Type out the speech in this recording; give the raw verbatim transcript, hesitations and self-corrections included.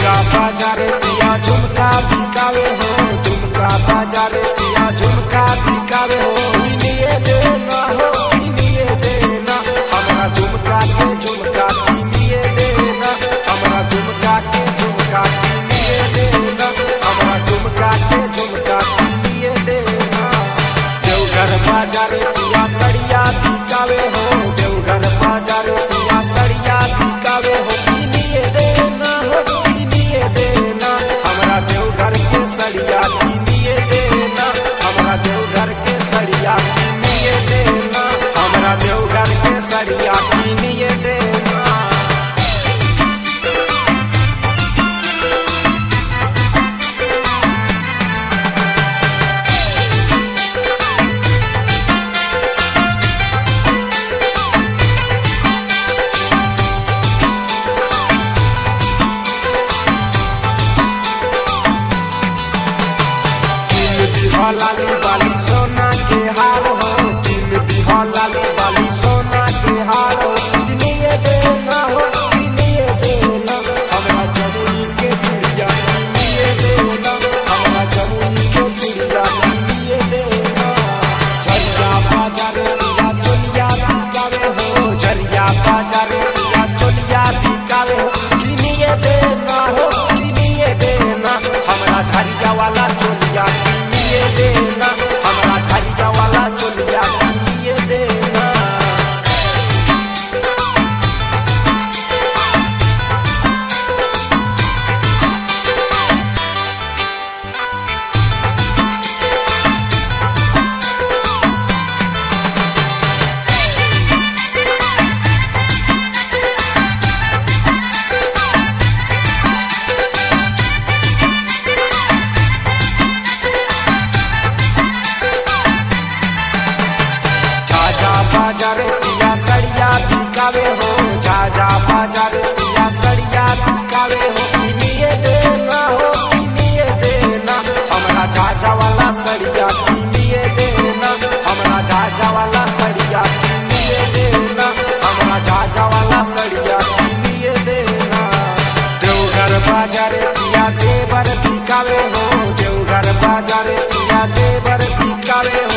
झुमका बाजार पिया झुमका बिकावे हो, झुमका बाजार पिया झुमका बिकावे हो। किनिए देना हो किनिए देना हमरा झुमका के झुमका किनिए देना, हमरा झुमका के झुमका किनिए देना, हमरा झुमका के झुमका किनिए देना। देवघर बाजार पिया सड़िया बिकावे हो, देवघर बाजार पिया सड़िया बिकावे हो। किनिए देना हो किनिए देना हमरा देवघर के सड़िया किनिए देना, हमरा देवघर के सड़िया किनिए देना, हमरा देवघर के सड़िया किनिए देना। लाली बाली सोना के हार हो, तीन बिहा लाली बाली सोना के हार हो। किनिए देना हो किनिए देना हमरा जमुई के चूड़िया किनिए देना, हमरा जमुई के चूड़िया किनिए देना। झरिया बाजार पिया चोलिया बिकावे हो, झरिया बाजार पिया चोलिया बिकावे हो। किनिए देना हो किनिए देना हमरा झरिया वाला चोलिया किनिए देना, हमरा झरिया वाला चोलिया किनिए देना। बाजार पिया सड़िया बिकावे हो, झाझा बाजार पिया सड़िया बिकावे हो। किनिए देना हो किनिए देना हमरा झाझा वाला सड़िया किनिए देना, हमरा झाझा वाला सड़िया किनिए देना, हमरा झाझा वाला सड़िया किनिए देना। देवघर बाजार पिया देवर बिकावे हो, देवघर बाजार पिया देवर बिकावे हो।